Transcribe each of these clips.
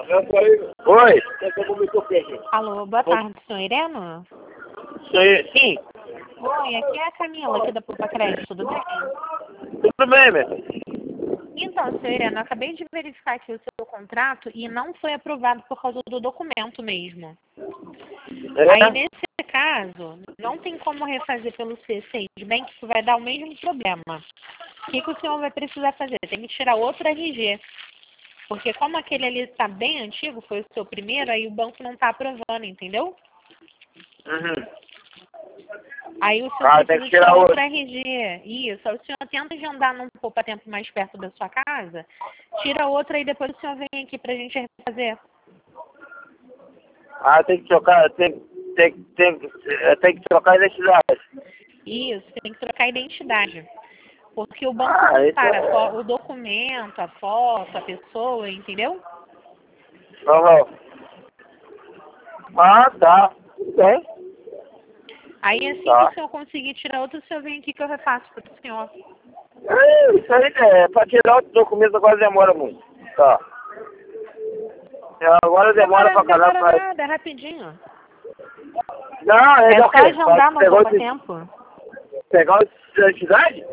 Oi. Alô, boa tarde, senhor Ireno? Sim. Oi, aqui é a Camila, aqui da Poupa Crédito, tudo bem? Tudo bem, meu? Então, senhor Ireno, eu acabei de verificar aqui o seu contrato e não foi aprovado por causa do documento mesmo. Aí, nesse caso, não tem como refazer pelo C6 Bank, que vai dar o mesmo problema. O que o senhor vai precisar fazer? Tem que tirar outro RG. Porque como aquele ali está bem antigo, foi o seu primeiro, aí o banco não está aprovando, entendeu? Uhum. Aí o senhor tem precisa que tirar tirar outro outro. RG. Isso. Aí o senhor tenta agendar num poupa-tempo mais perto da sua casa, tira outro e depois o senhor vem aqui pra gente refazer. Tem que trocar, tem que trocar a identidade. Isso, tem que trocar a identidade. Porque o banco não Então... para o documento, a foto, a pessoa, entendeu? Uhum. Tá. Tudo bem. Aí assim que o senhor conseguir tirar outro, o senhor vem aqui que eu refaço para o senhor. Isso aí, pra tirar outro documento agora demora muito. Tá. Agora demora pra caramba. Não demora nada, é rapidinho. Não, É o só quê? agendar no poupa-tempo. Pegar a identidade?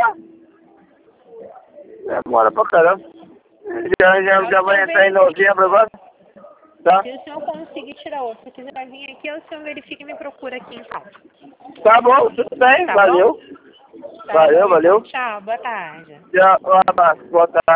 Demora pra caramba. Já vai entrar em novembro agora. Tá? Se o senhor conseguir tirar outro, se quiser vir aqui, o senhor verifica e me procura aqui então. Tá bom, tudo bem, Tá valeu. bom? Tá Valeu, bom, valeu. então. Tchau, boa tarde. Tchau, um abraço, boa tarde.